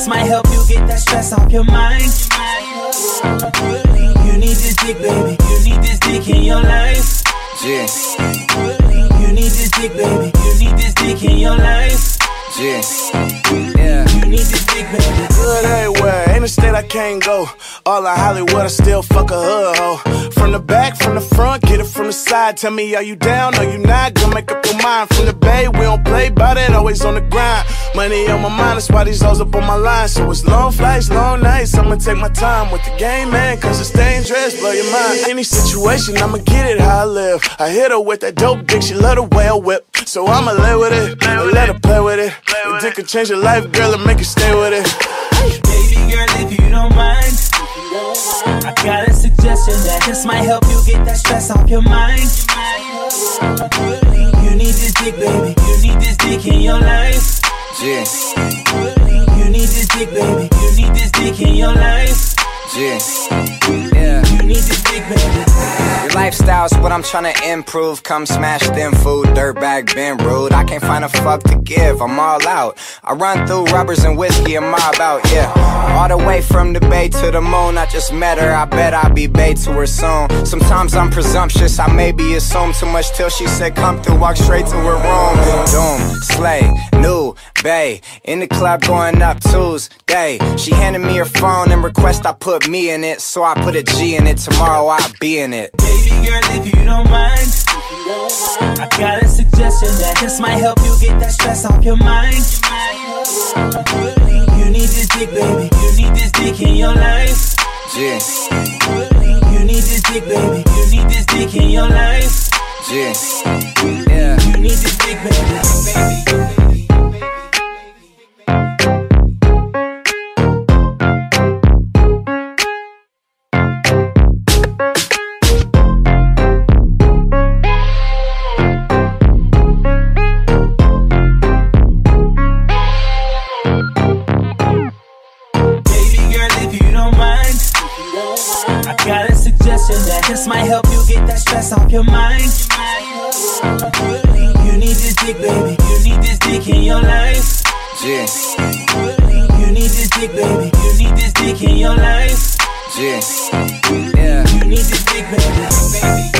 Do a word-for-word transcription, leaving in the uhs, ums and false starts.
might help you get that stress off your mind. You need this dick, baby. You need this dick in your life. Yeah. You need this dick, baby. You need this dick in your life. Yeah. Yeah. You need this dick, baby. Good everywhere, ain't a state I can't go. All in Hollywood, I still fuck a hood hoe. From the back, from the front, get it from the side. Tell me, are you down or you not? Gonna make up your mind. From the bay, we don't play about it, always on the grind. Money on my mind, that's why these hoes up on my line. So it's long flights, long nights, I'ma take my time with the game, man, cause it's dangerous, blow your mind. Any situation, I'ma get it how I live. I hit her with that dope dick, she love the way I whip. So I'ma lay with it, and let her play with it. The dick can change your life, girl, and make you stay with it. Baby girl, if you don't mind, I got a suggestion that this might help you get that stress off your mind. You need this dick, baby. You need this dick in your life. Yeah. You need this dick, baby. You need this dick in your life. Yeah. Yeah. You need this dick, baby. Your lifestyle's what I'm tryna improve. Come smash them food, dirtbag, been rude. I can't find a fuck to give, I'm all out. I run through rubbers and whiskey and mob out, yeah. All the way from the bay to the moon. I just met her, I bet I'll be bae to her soon. Sometimes I'm presumptuous, I maybe assume too much till she said come through, walk straight to her room. Doom, slay, new, bae. In the club going up Tuesday. She handed me her phone and request I put me in it. So I put a G in it, tomorrow I'll be in it. Baby girl, if you don't mind, I got a suggestion that this might help you get that stress off your mind. You need this dick, baby. You need this dick in your life. Yeah. You need this dick, baby. You need this dick in your life. Yeah. Yeah. You need this dick, baby. Got a suggestion that this might help you get that stress off your mind. You need this dick, baby. You need this dick in your life. Yeah. You need this dick, baby. You need this dick in your life. Yeah. Yeah. You need this dick, baby.